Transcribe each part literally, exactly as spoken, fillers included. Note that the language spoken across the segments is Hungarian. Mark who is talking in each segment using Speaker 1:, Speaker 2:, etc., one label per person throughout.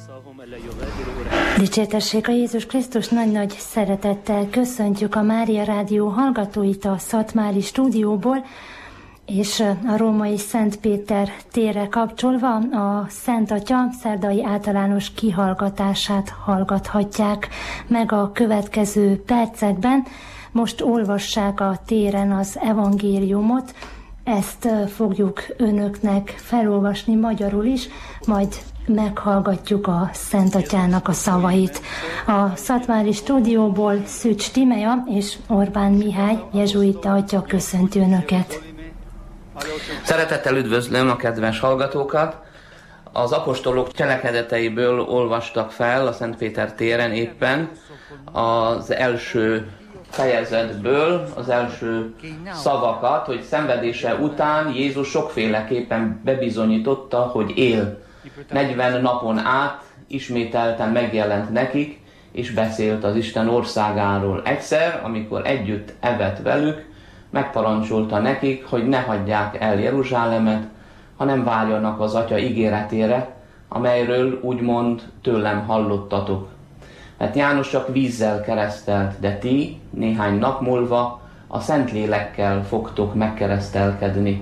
Speaker 1: Dicsértessék a Jézus Krisztus, nagy-nagy szeretettel köszöntjük a Mária Rádió hallgatóit a Szatmári stúdióból, és a római Szent Péter térre kapcsolva a Szent Atya szerdai általános kihallgatását hallgathatják meg a következő percekben. Most olvassák a téren az evangéliumot, ezt fogjuk önöknek felolvasni magyarul is, majd meghallgatjuk a Szent Atyának a szavait. A Szatmári stúdióból Szűcs Tímea és Orbán Mihály jezsuita atya köszönti önöket.
Speaker 2: Szeretettel üdvözlöm a kedves hallgatókat! Az apostolok cselekedeteiből olvastak fel a Szent Péter téren éppen az első fejezetből az első szavakat, hogy szenvedése után Jézus sokféleképpen bebizonyította, hogy él. negyven napon át ismételten megjelent nekik, és beszélt az Isten országáról. Egyszer, amikor együtt evett velük, megparancsolta nekik, hogy ne hagyják el Jeruzsálemet, hanem várjanak az Atya ígéretére, amelyről úgymond tőlem hallottatok. Mert János csak vízzel keresztelt, de ti néhány nap múlva a Szentlélekkel fogtok megkeresztelkedni.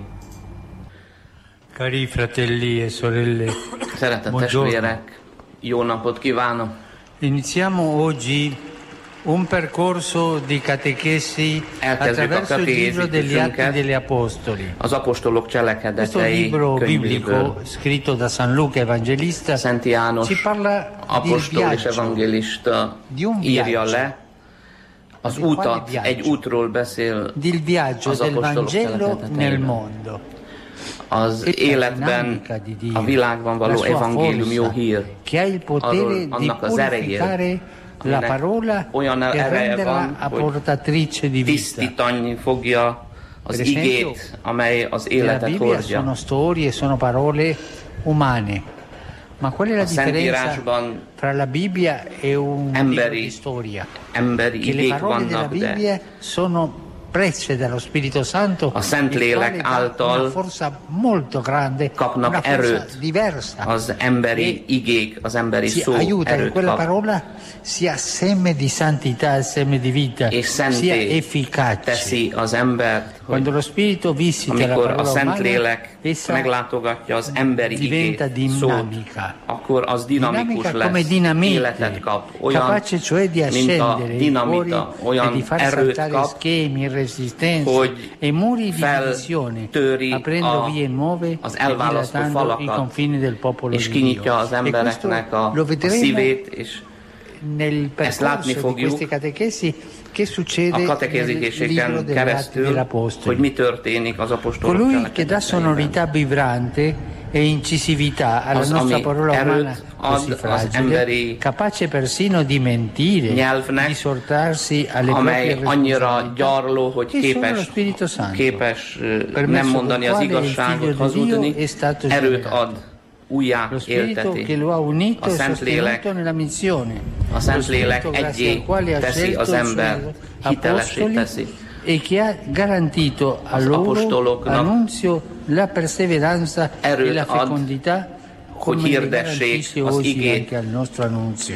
Speaker 3: Cari fratelli e sorelle,
Speaker 2: szeretett testvérek, jó napot kívánok!
Speaker 3: Iniziamo oggi un percorso di catechesi attraverso il libro degli Atti degli Apostoli.
Speaker 2: Az apostolok cselekedetei
Speaker 3: könyvéből. Scritto da San Luca Evangelista,
Speaker 2: Szent János apostol és evangélista írja le az útat, egy útról beszél az apostolok cselekedeteiről. Az életben, a világban való evangélium jó hír, arról, annak az erejéről,
Speaker 3: la parola
Speaker 2: olyan ereje van, hogy tisztítani fogja az igét, amely az életet hordja.
Speaker 3: Sono storie, sono parole umane. Ma qual è la differenza fra la Bibbia e un libro di storia?
Speaker 2: Emberi igék vannak, de
Speaker 3: presse dello Spirito Santo,
Speaker 2: a Szentlélek által kapnak erőt. Az emberi igék, az emberi szó erőt kap.
Speaker 3: Sia seme di santità, seme di vita,
Speaker 2: és szenté teszi az embert, hogy amikor a Szentlélek meglátogatja az emberi igét, szót, akkor az dinamikus lesz, életet kap, olyan, mint a dinamita, olyan erőt kap, hogy feltöri a, az elválasztó falakat, és kinyitja az embereknek a, a szívét, és ezt látni fogjuk a katekéziseken keresztül, hogy mi történik az apostolok cselekedeteiben.
Speaker 3: E incisività alla
Speaker 2: az,
Speaker 3: nostra parola umana così
Speaker 2: fragile,
Speaker 3: capace persino di mentire,
Speaker 2: nyelvnek,
Speaker 3: di sortarsi alle
Speaker 2: amely annyira gyarló, hogy képes, képes nem mondani az igazságot, hazudni, erőt ad, újjá élteti. A Szentlélek, a Szentlélek egyé teszi az embert, hitelessé teszi.
Speaker 3: E che ha garantito a loro annunzio la perseveranza e la fecondità, come garantisce oggi anche al nostro annunzio.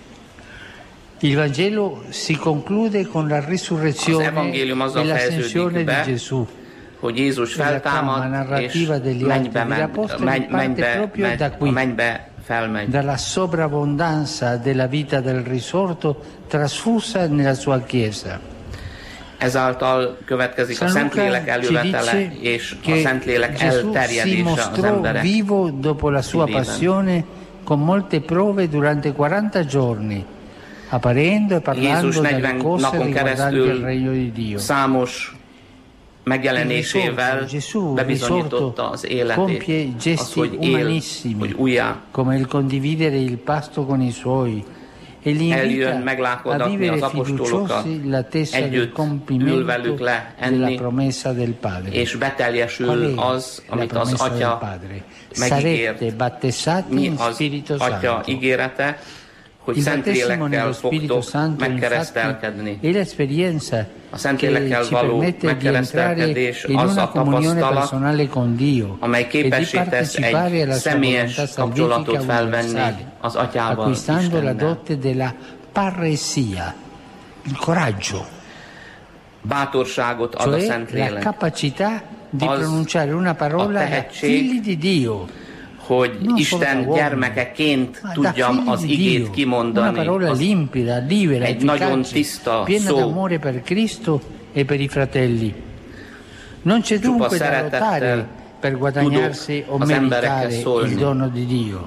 Speaker 3: Il Vangelo si conclude con la risurrezione e l'ascensione di Gesù.
Speaker 2: Hogy Jézus feltámad, és mennybe, mennybe, mennybe, mennybe felmegy.
Speaker 3: Dalla sovrabbondanza della vita del risorto trasfusa nella sua Chiesa.
Speaker 2: Ezáltal következik a Szentlélek elővetele és a Szentlélek elterjedése az emberek
Speaker 3: vivo dopo la sua passione con molte prove durante quaranta giorni, apparendo e parlando delle cose riguardanti il regno di Dio.
Speaker 2: Számos megjelenésével bebizonyította az életét, az, hogy él, hogy újjá.
Speaker 3: Come il condividere il pasto con i suoi.
Speaker 2: Eljön meglátogatni az apostolokat, együtt ül velük le enni, és beteljesül az, amit az Atya megígért. Mi az Atya ígérete, hogy Szentlélekkel fogtok megkeresztelkedni. A Szentlélekkel való megkeresztelkedés az a tapasztalat, amely képessé tesz egy személyes kapcsolatot felvenni az Atyával,
Speaker 3: acquistando la
Speaker 2: Istennel.
Speaker 3: dote della parresia, il coraggio,
Speaker 2: Bátorságot ad a
Speaker 3: cioè la
Speaker 2: Szentlélek,
Speaker 3: capacità di
Speaker 2: Az
Speaker 3: pronunciare una parola
Speaker 2: a
Speaker 3: da
Speaker 2: tehetség,
Speaker 3: figli di Dio,
Speaker 2: hogy
Speaker 3: non
Speaker 2: Isten
Speaker 3: solo da uomini,
Speaker 2: gyermekeként
Speaker 3: ma da
Speaker 2: tudjam
Speaker 3: figli
Speaker 2: az
Speaker 3: di
Speaker 2: igét
Speaker 3: Dio. Una
Speaker 2: kimondani,
Speaker 3: parola
Speaker 2: az
Speaker 3: limpida, libera,
Speaker 2: egy nagyon
Speaker 3: efficace,
Speaker 2: tiszta
Speaker 3: piena
Speaker 2: szó,
Speaker 3: d'amore per Cristo e per i fratelli. Non c'è
Speaker 2: csupa
Speaker 3: dunque da lottare
Speaker 2: szeretettel
Speaker 3: per guadagnarsi o
Speaker 2: tudok az emberekhez
Speaker 3: meritare il
Speaker 2: szólni.
Speaker 3: dono di Dio.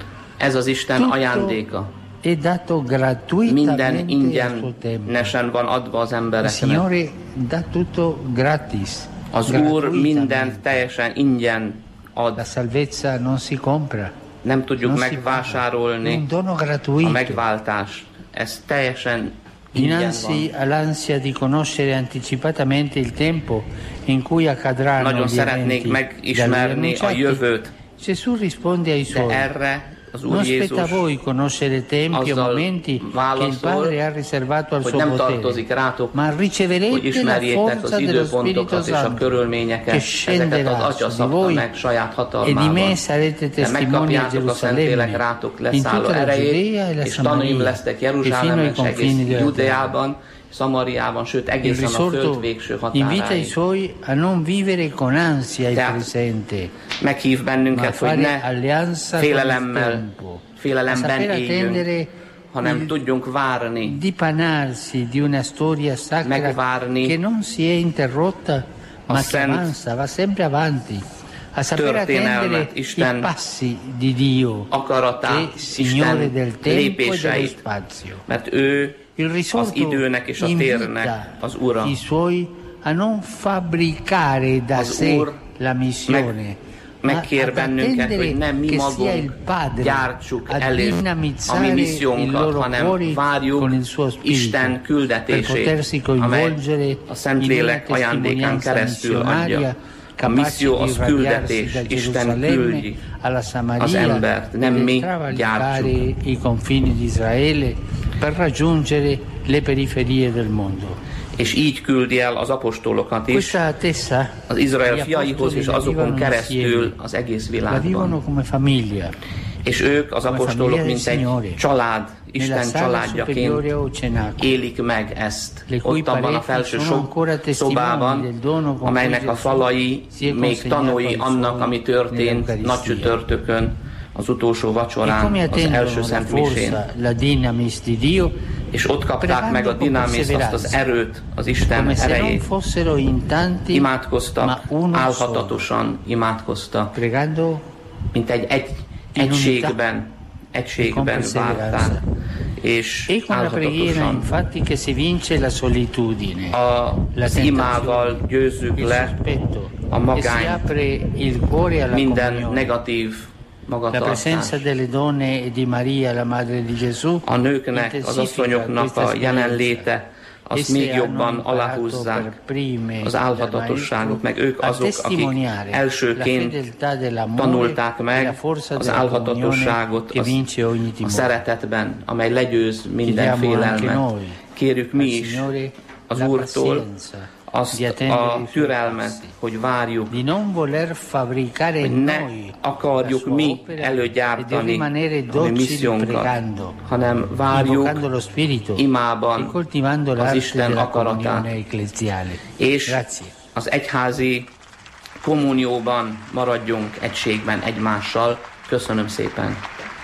Speaker 2: Ez az Isten
Speaker 3: Tutto
Speaker 2: ajándéka.
Speaker 3: è dato
Speaker 2: Minden
Speaker 3: gratuitamente al suo tempo.
Speaker 2: ingyenesen van adva az
Speaker 3: Il
Speaker 2: embereknek.
Speaker 3: Signore dà tutto gratis.
Speaker 2: Az Úr
Speaker 3: gratuitamente.
Speaker 2: mindent teljesen ingyen ad.
Speaker 3: La salvezza non si compra.
Speaker 2: Nem tudjuk
Speaker 3: Non si
Speaker 2: megvásárolni
Speaker 3: paga. Un dono
Speaker 2: a
Speaker 3: gratuito.
Speaker 2: megváltást. Ez teljesen ingyen
Speaker 3: Dinanzi
Speaker 2: van.
Speaker 3: all'ansia di conoscere anticipatamente il tempo in cui accadranno
Speaker 2: Nagyon
Speaker 3: gli
Speaker 2: szeretnék
Speaker 3: eventi da lui
Speaker 2: megismerni a
Speaker 3: annunciati,
Speaker 2: jövőt,
Speaker 3: Gesù risponde ai
Speaker 2: de
Speaker 3: suoi:
Speaker 2: erre az Úr
Speaker 3: non spetta a
Speaker 2: Jézus
Speaker 3: voi conoscere tempi o
Speaker 2: azzal
Speaker 3: momenti che il
Speaker 2: válaszol,
Speaker 3: Padre ha riservato al
Speaker 2: hogy
Speaker 3: suo
Speaker 2: nem
Speaker 3: potere,
Speaker 2: tartozik rátok,
Speaker 3: ma
Speaker 2: hogy
Speaker 3: riceverete la
Speaker 2: ismerjétek
Speaker 3: forza
Speaker 2: az
Speaker 3: dello Spirito
Speaker 2: időpontokat és a
Speaker 3: Santo che
Speaker 2: körülményeket, ezeket
Speaker 3: scenderà
Speaker 2: az Atya
Speaker 3: su di
Speaker 2: szabta
Speaker 3: voi
Speaker 2: meg saját
Speaker 3: e di
Speaker 2: hatalmában.
Speaker 3: me sarete
Speaker 2: De
Speaker 3: testimoni a
Speaker 2: megkapjátok a Szentlélek
Speaker 3: Gerusalemme,
Speaker 2: rátok
Speaker 3: in
Speaker 2: leszálló
Speaker 3: tutta la
Speaker 2: erejét,
Speaker 3: Giudea e la
Speaker 2: és tanúim
Speaker 3: Samaria
Speaker 2: lesztek
Speaker 3: e fino ai
Speaker 2: Jeruzsálemben, és
Speaker 3: confini
Speaker 2: egész
Speaker 3: della terra.
Speaker 2: Judeában, Samariában, sőt
Speaker 3: Il
Speaker 2: egészen a föld
Speaker 3: risorto
Speaker 2: végső
Speaker 3: invita i
Speaker 2: határáig.
Speaker 3: suoi a non vivere con ansia il
Speaker 2: Tehát
Speaker 3: presente,
Speaker 2: meghív
Speaker 3: ma
Speaker 2: bennünket, hogy
Speaker 3: fare
Speaker 2: ne
Speaker 3: alleanza con il
Speaker 2: félelemmel,
Speaker 3: tempo, a
Speaker 2: félelemben
Speaker 3: saper
Speaker 2: éljünk,
Speaker 3: attendere
Speaker 2: hanem
Speaker 3: il
Speaker 2: tudjunk várni,
Speaker 3: dipanarsi di una storia sacra
Speaker 2: Megvárni
Speaker 3: che non si è interrotta ma che
Speaker 2: szent
Speaker 3: avanza, va sempre avanti, a saper
Speaker 2: történelmet,
Speaker 3: attendere
Speaker 2: Isten
Speaker 3: i passi di Dio,
Speaker 2: akaratát,
Speaker 3: che Signore
Speaker 2: Isten
Speaker 3: del tempo e dello
Speaker 2: lépéseit,
Speaker 3: spazio.
Speaker 2: mert ő
Speaker 3: Il
Speaker 2: az
Speaker 3: risorto
Speaker 2: időnek és a térnek
Speaker 3: invita
Speaker 2: az Ura.
Speaker 3: i suoi a non fabbricare da
Speaker 2: Az
Speaker 3: sé
Speaker 2: Úr
Speaker 3: la missione,
Speaker 2: meg-
Speaker 3: ma
Speaker 2: megkér
Speaker 3: ad
Speaker 2: bennünket,
Speaker 3: attendere
Speaker 2: hogy nem mi
Speaker 3: che sia il
Speaker 2: magunk
Speaker 3: Padre
Speaker 2: gyártsuk
Speaker 3: a
Speaker 2: elő a mi
Speaker 3: dinamizzare i
Speaker 2: missziónkat,
Speaker 3: loro
Speaker 2: hanem
Speaker 3: cuori
Speaker 2: várjuk
Speaker 3: con il suo spirito
Speaker 2: Isten
Speaker 3: per
Speaker 2: küldetését,
Speaker 3: potersi
Speaker 2: amely
Speaker 3: coinvolgere
Speaker 2: a
Speaker 3: in una
Speaker 2: Szentlélek ajándékán
Speaker 3: testimonianza
Speaker 2: keresztül adja.
Speaker 3: missionaria
Speaker 2: A
Speaker 3: capace
Speaker 2: misszió
Speaker 3: di
Speaker 2: az
Speaker 3: irradiarsi
Speaker 2: küldetés,
Speaker 3: da
Speaker 2: Isten
Speaker 3: Gerusalemme
Speaker 2: küldi
Speaker 3: alla
Speaker 2: az
Speaker 3: Samaria
Speaker 2: embert, nem
Speaker 3: e
Speaker 2: mi
Speaker 3: travalicare
Speaker 2: gyártsuk.
Speaker 3: i confini di Israele per raggiungere le periferie del mondo.
Speaker 2: És így küldi el az apostolokat is
Speaker 3: Questa attesa
Speaker 2: az Izrael
Speaker 3: gli
Speaker 2: fiaihoz, és
Speaker 3: apostoli la
Speaker 2: azokon
Speaker 3: vivono
Speaker 2: keresztül
Speaker 3: insieme,
Speaker 2: az egész
Speaker 3: la
Speaker 2: világban.
Speaker 3: vivono come famiglia,
Speaker 2: És ők, az
Speaker 3: come
Speaker 2: apostolok,
Speaker 3: famiglia
Speaker 2: mint
Speaker 3: del Signore,
Speaker 2: egy család,
Speaker 3: nella
Speaker 2: Isten
Speaker 3: sala superiore
Speaker 2: családjaként
Speaker 3: o cenacolo,
Speaker 2: élik meg ezt.
Speaker 3: le cui
Speaker 2: Ott abban a
Speaker 3: pareti
Speaker 2: felső
Speaker 3: sono
Speaker 2: sok
Speaker 3: ancora testimoni del
Speaker 2: szobában,
Speaker 3: dono con
Speaker 2: amelynek
Speaker 3: cui
Speaker 2: a
Speaker 3: Gesù
Speaker 2: falai
Speaker 3: si è
Speaker 2: még
Speaker 3: consegnato
Speaker 2: tanúi
Speaker 3: ai
Speaker 2: annak,
Speaker 3: suoi
Speaker 2: ami történt
Speaker 3: nell'Eucaristia.
Speaker 2: nagy csütörtökön, az utolsó
Speaker 3: E
Speaker 2: vacsorán,
Speaker 3: come
Speaker 2: az
Speaker 3: attendono
Speaker 2: első
Speaker 3: la
Speaker 2: Szent Misén.
Speaker 3: forza, la dinamis di Dio,
Speaker 2: És ott kapták meg a dinamiszt, azt az erőt, az Isten
Speaker 3: come se non
Speaker 2: erejét.
Speaker 3: fossero in tanti, ma
Speaker 2: Imádkoztak,
Speaker 3: uno solo,
Speaker 2: álhatatosan imádkoztak,
Speaker 3: pregando
Speaker 2: mint egy, egy egységben, egységben várták, és
Speaker 3: e con la preghiera
Speaker 2: álhatatosan.
Speaker 3: infatti che si vince la solitudine,
Speaker 2: A,
Speaker 3: la
Speaker 2: az imával győzzük
Speaker 3: il
Speaker 2: le
Speaker 3: sospetto
Speaker 2: a
Speaker 3: e si
Speaker 2: magányt,
Speaker 3: apre il cuore alla
Speaker 2: minden
Speaker 3: comunione.
Speaker 2: negatív
Speaker 3: La
Speaker 2: magatartás.
Speaker 3: presenza delle donne e di Maria, la madre di Gesù,
Speaker 2: A nőknek, az
Speaker 3: intensifica
Speaker 2: asszonyoknak
Speaker 3: questa
Speaker 2: a jelenléte, azt
Speaker 3: Esse
Speaker 2: még
Speaker 3: hanno
Speaker 2: jobban
Speaker 3: imparato
Speaker 2: aláhúzzák
Speaker 3: per prime
Speaker 2: az
Speaker 3: dal
Speaker 2: álhatatosságot, meg ők
Speaker 3: a
Speaker 2: azok, akik
Speaker 3: testimoniare la
Speaker 2: elsőként
Speaker 3: fedeltà dell'amore
Speaker 2: tanulták
Speaker 3: e la
Speaker 2: meg
Speaker 3: forza
Speaker 2: az
Speaker 3: della
Speaker 2: álhatatosságot
Speaker 3: comunione che vince ogni
Speaker 2: az, a
Speaker 3: timore.
Speaker 2: szeretetben, amely legyőz minden
Speaker 3: Chiediamo anche
Speaker 2: félelmet.
Speaker 3: noi
Speaker 2: Kérjük mi
Speaker 3: al
Speaker 2: is
Speaker 3: Signore
Speaker 2: az
Speaker 3: la
Speaker 2: Úrtól
Speaker 3: pazienza
Speaker 2: azt
Speaker 3: di attendere
Speaker 2: a
Speaker 3: i suoi
Speaker 2: türelmet,
Speaker 3: passi,
Speaker 2: hogy várjuk,
Speaker 3: di non voler fabbricare
Speaker 2: hogy ne
Speaker 3: noi
Speaker 2: akarjuk
Speaker 3: la sua
Speaker 2: mi
Speaker 3: opera e di
Speaker 2: előgyártani
Speaker 3: rimanere
Speaker 2: a mi
Speaker 3: docili
Speaker 2: missziónkat,
Speaker 3: pregando,
Speaker 2: hanem várjuk
Speaker 3: invocando lo Spirito e
Speaker 2: imában
Speaker 3: coltivando
Speaker 2: az
Speaker 3: l'arte
Speaker 2: Isten
Speaker 3: della
Speaker 2: akaratát.
Speaker 3: comunione ecclesiale.
Speaker 2: És
Speaker 3: Grazie.
Speaker 2: az egyházi kommunióban maradjunk egységben egymással. Köszönöm szépen!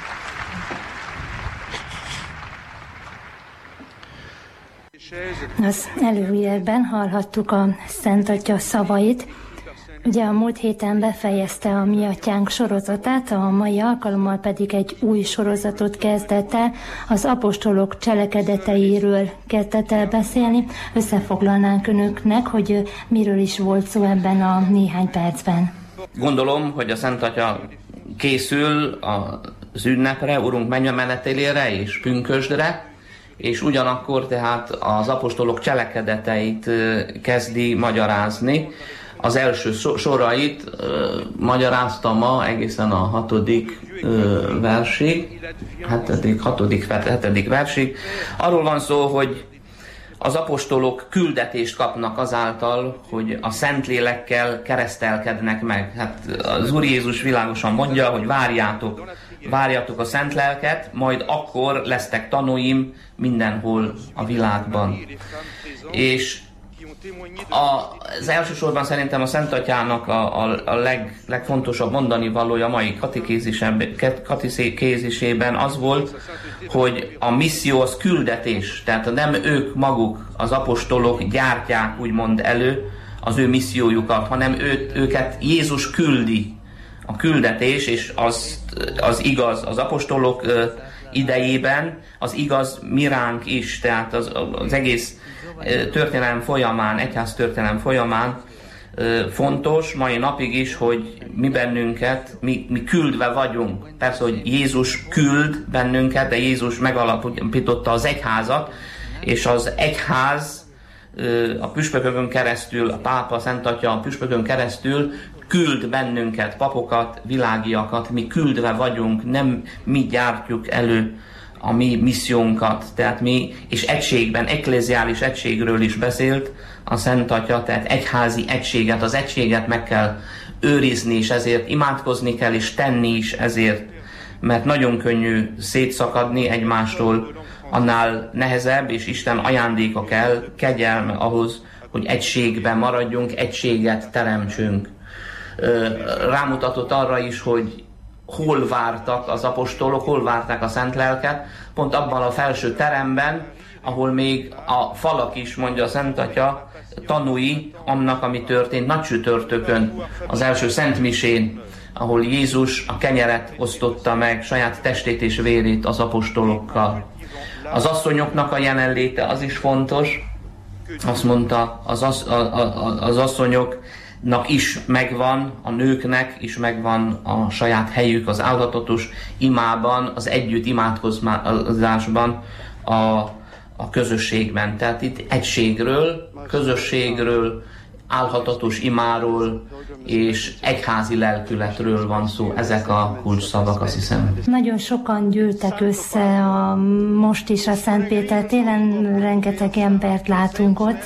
Speaker 1: Az előjelben hallhattuk a Szent Atya szavait. Ugye a múlt héten befejezte a Mi Atyánk sorozatát, a mai alkalommal pedig egy új sorozatot kezdett el, az apostolok cselekedeteiről kezdett el beszélni. Összefoglalnánk önöknek, hogy miről is volt szó ebben a néhány percben.
Speaker 2: Gondolom, hogy a Szent Atya készül az ünnepre, Urunk mennymenetelére és pünkösdre, és ugyanakkor tehát az apostolok cselekedeteit kezdi magyarázni. Az első sorait uh, magyarázta ma egészen a hatodik uh, versig, hetedik, hatodik, hetedik versig. Arról van szó, hogy az apostolok küldetést kapnak azáltal, hogy a Szentlélekkel keresztelkednek meg. Hát az Úr Jézus világosan mondja, hogy várjátok várjatok a szent lelket, majd akkor lesztek tanúim mindenhol a világban. És a, az elsősorban szerintem a Szent Atyának a, a, a leg, legfontosabb mondani valója a mai katekézisében az volt, hogy a misszió az küldetés, tehát nem ők maguk, az apostolok gyártják úgymond elő az ő missziójukat, hanem ő, őket Jézus küldi. A küldetés, és az, az igaz az apostolok idejében, az igaz miránk is, tehát az, az egész történelem folyamán, egyház történelem folyamán fontos, mai napig is, hogy mi bennünket, mi, mi küldve vagyunk. Persze, hogy Jézus küld bennünket, de Jézus megalapította az egyházat, és az egyház a püspökökön keresztül, a pápa, a Szent Atya a püspökön keresztül küld bennünket, papokat, világiakat, mi küldve vagyunk, nem mi gyártjuk elő a mi missziónkat, tehát mi, és egységben, ekléziális egységről is beszélt a Szent Atya, tehát egyházi egységet, az egységet meg kell őrizni, és ezért imádkozni kell, és tenni is ezért, mert nagyon könnyű szétszakadni egymástól, annál nehezebb, és Isten ajándéka kell, kegyelme ahhoz, hogy egységben maradjunk, egységet teremtsünk. Rámutatott arra is, hogy hol vártak az apostolok, hol várták a Szent Lelket, pont abban a felső teremben, ahol még a falak is, mondja a Szent Atya, tanúi annak, ami történt nagycsütörtökön, az első szentmisén, ahol Jézus a kenyeret osztotta meg, saját testét és vérét az apostolokkal. Az asszonyoknak a jelenléte az is fontos, azt mondta, az, az, az asszonyoknak is megvan, a nőknek is megvan a saját helyük az áldozatos imában, az együtt imádkozásban, a, a közösségben. Tehát itt egységről, közösségről, álhatatos imáról és egyházi lelkületről van szó. Ezek a kulcsszavak, azt hiszem.
Speaker 1: Nagyon sokan gyűltek össze a, most is a Szent Péter téren, rengeteg embert látunk ott.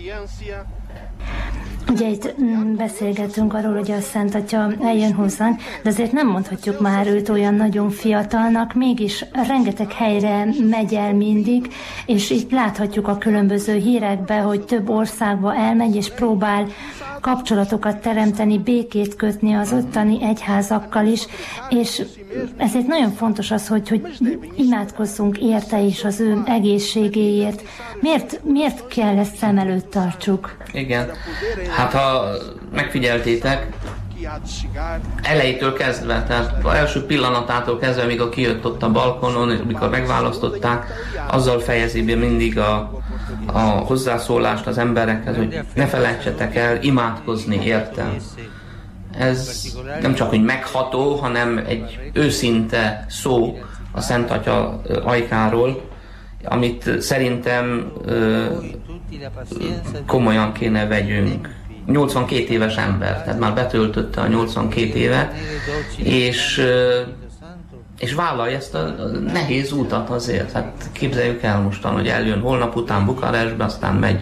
Speaker 1: Ugye itt beszélgetünk arról, hogy a Szent Atya eljön hozzánk, de azért nem mondhatjuk már őt olyan nagyon fiatalnak, mégis rengeteg helyre megy el mindig, és itt láthatjuk a különböző hírekben, hogy több országba elmegy, és próbál kapcsolatokat teremteni, békét kötni az ottani egyházakkal is, és ezért nagyon fontos az, hogy, hogy imádkozzunk érte és az ő egészségéért. Miért, miért kell ezt szem előtt tartsuk?
Speaker 2: Igen, hát ha megfigyeltétek, elejétől kezdve, tehát az első pillanatától kezdve, amikor kijött ott a balkonon, amikor megválasztották, azzal fejezi be mindig a, a hozzászólást az emberekhez, hogy ne felejtsetek el imádkozni érte. Ez nem csak hogy megható, hanem egy őszinte szó a Szent Atya ajkáról, amit szerintem ö, komolyan kéne vegyünk. nyolcvankét éves ember, tehát már betöltötte a nyolcvankét évet, és, és vállalja ezt a nehéz útat azért. Hát képzeljük el mostan, hogy eljön holnap után Bukarestbe, aztán megy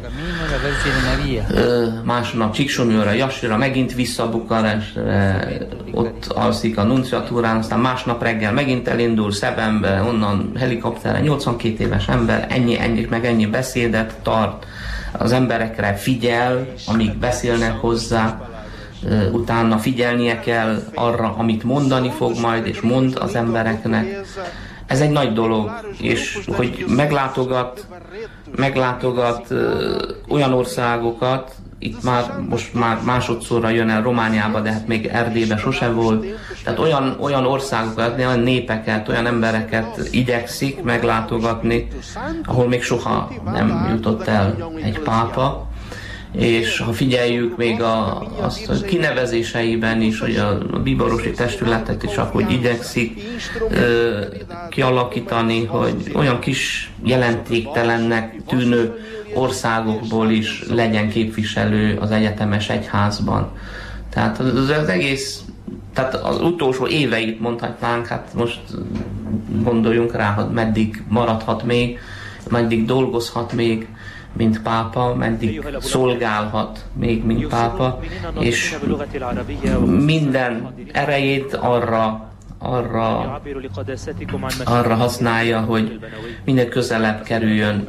Speaker 2: másnap Csíksomlyóra, Jassira, megint vissza Bukarestre, ott alszik a nunciatúrán, aztán másnap reggel megint elindul Szebenbe, onnan helikopterre, nyolcvankét éves ember, ennyi, ennyi, meg ennyi beszédet tart, az emberekre figyel, amíg beszélnek hozzá, utána figyelnie kell arra, amit mondani fog majd, és mond az embereknek. Ez egy nagy dolog, és hogy meglátogat, meglátogat olyan országokat, itt már most már másodszorra jön el Romániába, de hát még Erdélyben sose volt. Tehát olyan, olyan országokat, olyan népeket, olyan embereket igyekszik meglátogatni, ahol még soha nem jutott el egy pápa. És ha figyeljük még a, azt a kinevezéseiben is, hogy a, a bíborosi testületet is akkor igyekszik ö, kialakítani, hogy olyan kis jelentéktelennek tűnő országokból is legyen képviselő az egyetemes egyházban. Tehát az, az egész, tehát az utolsó éveit mondhatnánk, hát most gondoljunk rá, hogy meddig maradhat még, meddig dolgozhat még, mint pápa, meddig szolgálhat még, mint pápa, és minden erejét arra arra, arra használja, hogy minél közelebb kerüljön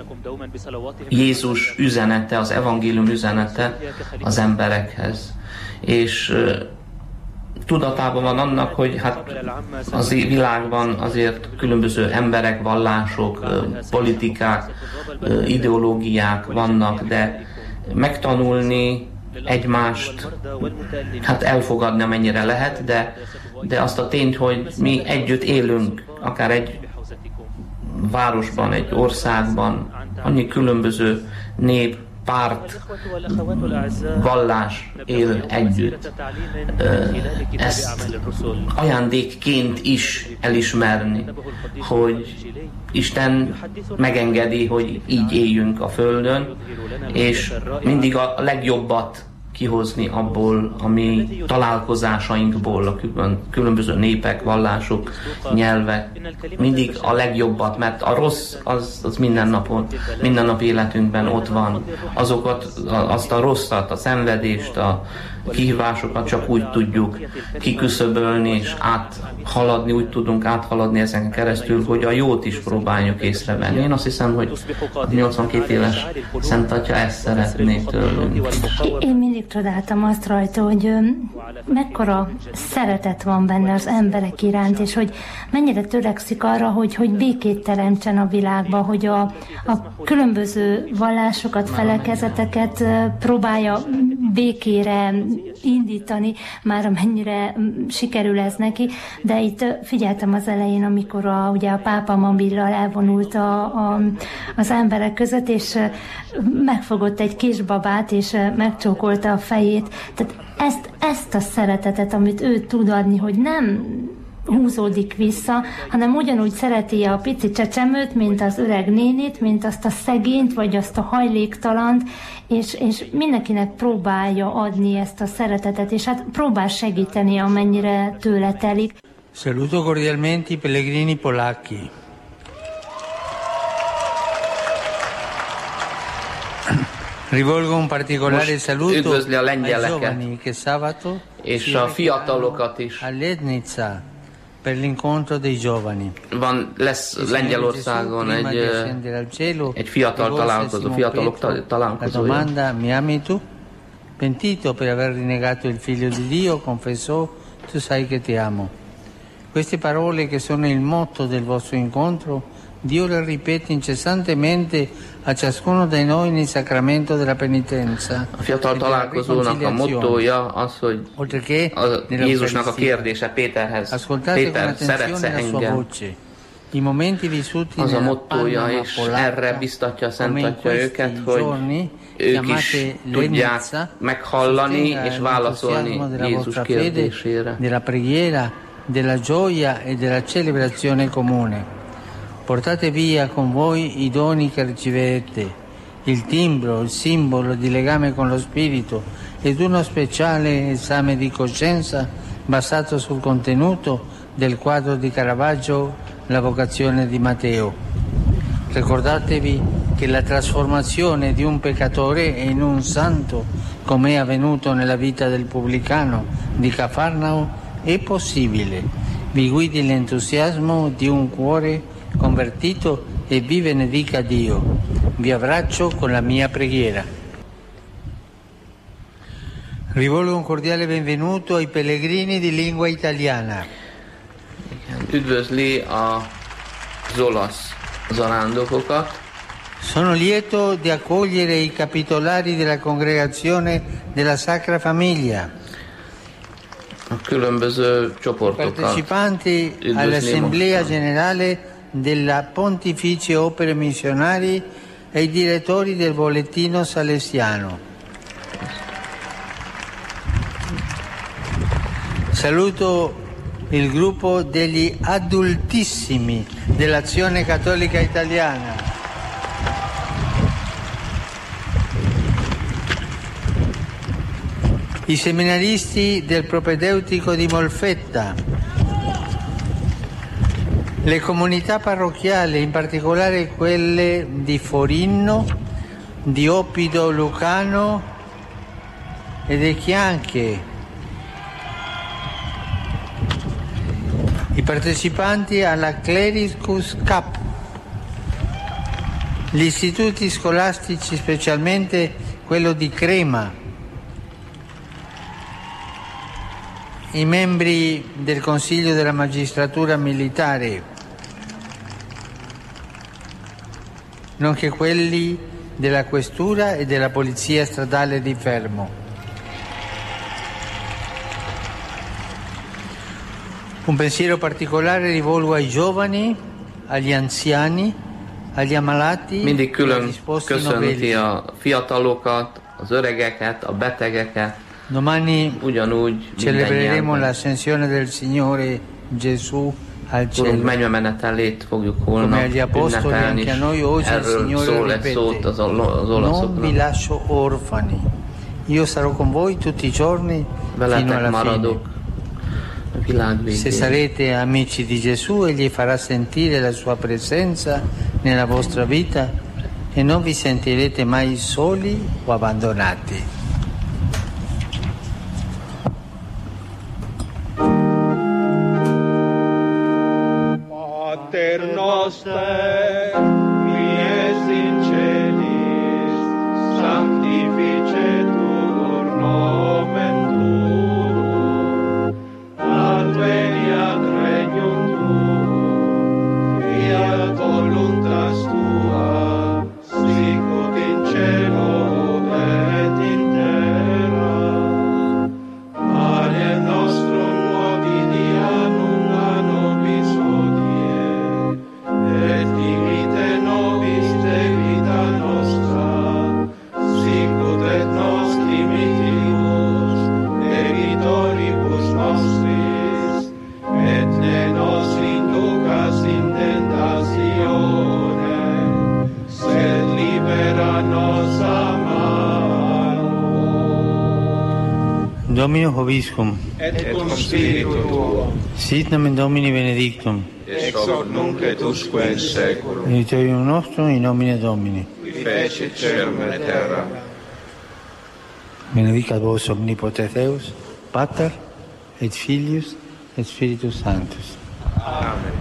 Speaker 2: Jézus üzenete, az evangélium üzenete az emberekhez. És tudatában van annak, hogy hát az világban azért különböző emberek, vallások, politikák, ideológiák vannak, de megtanulni egymást, hát elfogadni amennyire lehet, de, de azt a tényt, hogy mi együtt élünk, akár egy városban, egy országban, annyi különböző nép, párt, vallás él együtt. Ezt ajándékként is elismerni, hogy Isten megengedi, hogy így éljünk a Földön, és mindig a legjobbat kihozni abból, ami találkozásainkból, a különböző népek, vallások, nyelvek, mindig a legjobbat, mert a rossz az, az minden napon, minden nap életünkben ott van. Azokat, azt a rosszat, a szenvedést, a kihívásokat csak úgy tudjuk kiküszöbölni és áthaladni, úgy tudunk áthaladni ezen keresztül, hogy a jót is próbáljuk észrevenni. Én azt hiszem, hogy a nyolcvankét éves Szent Atya ezt szeretné tőlünk.
Speaker 1: Én mindig csodáltam azt rajta, hogy mekkora szeretet van benne az emberek iránt, és hogy mennyire törekszik arra, hogy, hogy békét teremtsen a világba, hogy a, a különböző vallásokat, felekezeteket próbálja békére indítani, már amennyire sikerül ez neki, de itt figyeltem az elején, amikor a, ugye a pápa mobillal elvonult a, a, az emberek között, és megfogott egy kisbabát, és megcsókolta a fejét. Tehát ezt, ezt a szeretetet, amit ő tud adni, hogy nem húzódik vissza, hanem ugyanúgy szereti a pici csecsemőt, mint az öreg nénit, mint azt a szegényt, vagy azt a hajléktalant, és, és mindenkinek próbálja adni ezt a szeretetet, és hát próbál segíteni, amennyire tőle telik.
Speaker 3: Saluto cordialmente i pellegrini polacchi. Rivolgo un particolare saluto ai giovani che sabato
Speaker 2: és a fiatalokat is.
Speaker 3: Per l'incontro dei giovani.
Speaker 2: Van, lesz Lengyelországon egy, egy fiatal találkozó, fiatalok találkozója.
Speaker 3: La domanda, mi ami tu? Pentito per aver rinnegato il figlio di Dio, confessò, tu sai che ti amo. Queste parole che sono il motto del vostro incontro, Dio le ripete incessantemente a ciascuno di noi nel sacramento della penitenza.
Speaker 2: A fiatal találkozónak a mottója az, hogy a Jézusnak a kérdése Péterhez. Péter, szeretsz-e engem? Az a mottója, és erre biztatja a Szent Atya őket, hogy ők is tudják meghallani és válaszolni Jézus kérdésére.
Speaker 3: Della preghiera, della gioia e della celebrazione comune. Portate via con voi i doni che ricevete, il timbro, il simbolo di legame con lo Spirito ed uno speciale esame di coscienza basato sul contenuto del quadro di Caravaggio, La vocazione di Matteo. Ricordatevi che la trasformazione di un peccatore in un santo, come è avvenuto nella vita del pubblicano di Cafarnao, è possibile. Vi guidi l'entusiasmo di un cuore convertito e vi benedica Dio. Vi abbraccio con la mia preghiera. Rivolgo un cordiale benvenuto ai pellegrini di lingua italiana.
Speaker 2: Üdvözli az olasz zarándokokat.
Speaker 3: Sono lieto di accogliere i capitolari della congregazione della Sacra Famiglia.
Speaker 2: A különböző csoportokat.
Speaker 3: Partecipanti all'Assemblea Generale della Pontificie Opere Missionari e i direttori del Bollettino Salesiano. Saluto il gruppo degli adultissimi dell'Azione Cattolica Italiana. I seminaristi del propedeutico di Molfetta, le comunità parrocchiali, in particolare quelle di Forinno, di Oppido Lucano e di Chianche, I partecipanti alla Clericus Cup, gli istituti scolastici, specialmente quello di Crema, i membri del Consiglio della Magistratura Militare, nonché quelli della Questura e della Polizia Stradale di Fermo. Un pensiero particolare rivolgo ai giovani, agli anziani, agli ammalati.
Speaker 2: Mindig külön köszönti a fiatalokat, az öregeket, a betegeket.
Speaker 3: Domani celebreremo l'ascensione del Signore Gesù al cielo.
Speaker 2: Mennymenetelét fogjuk holnap ünnepelni, és erről szól egy szót az olaszoknak.
Speaker 3: Non vi lascio orfani, io sarò con voi tutti i giorni fino alla fine. Se sarete amici di Gesù, egli farà sentire la sua presenza nella vostra vita e non vi sentirete mai soli o abbandonati.
Speaker 4: Pater noster, qui es in celis, sanctificetur nomen tuum, adveniat regnum tuum, fiat voluntas tua, sicut in cielo et in terra. Pane nostrum quotidianum da nobis hodie, et dimite nobis debita nostra, sicut et nos dimitimus debitoribus nostris, et ne nos inducas in tentationem, sed libera nos a malo.
Speaker 3: Domino Hoviscum,
Speaker 4: Et cum spiritu tuo,
Speaker 3: sit nomen Domini benedictum,
Speaker 4: ex hoc nunc et usque in saeculum,
Speaker 3: aiuterium nostrum in nomine Domini.
Speaker 4: qui fecit caelum et terram.
Speaker 3: Benedicat vos omnipotens Deus, Pater et Filius et Spiritus Sanctus.
Speaker 4: Amen.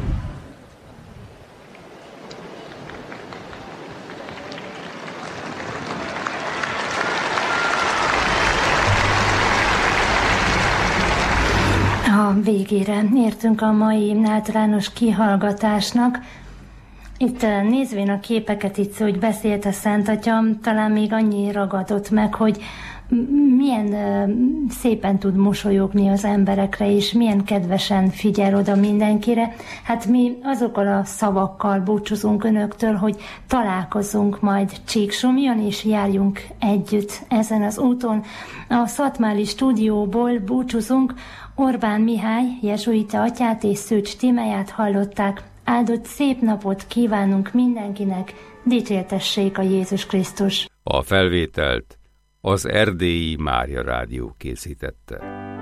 Speaker 1: A végére értünk a mai általános kihallgatásnak. Itt nézvén a képeket, itt hogy beszélt a Szent Atya, talán még annyi ragadott meg, hogy milyen szépen tud mosolyogni az emberekre, és milyen kedvesen figyel oda mindenkire. Hát mi azokkal a szavakkal búcsúzunk önöktől, hogy találkozunk majd Csíksomjon, és járjunk együtt ezen az úton. A Szatmári stúdióból búcsúzunk. Orbán Mihály, jezsuita atyát és Szőcs Tímeát hallották. Áldott szép napot kívánunk mindenkinek, dicsértessék a Jézus Krisztus.
Speaker 5: A felvételt az Erdélyi Mária Rádió készítette.